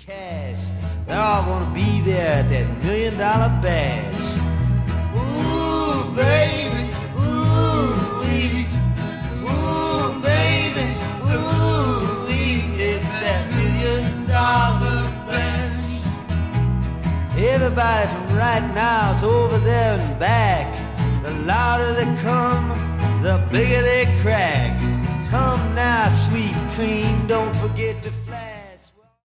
cash. They're all gonna be there at that $1 million bash. Ooh, baby, ooh-wee. Ooh, baby, ooh-wee. It's that $1 million bash. Everybody from right now to over there and back. The louder they come, the bigger they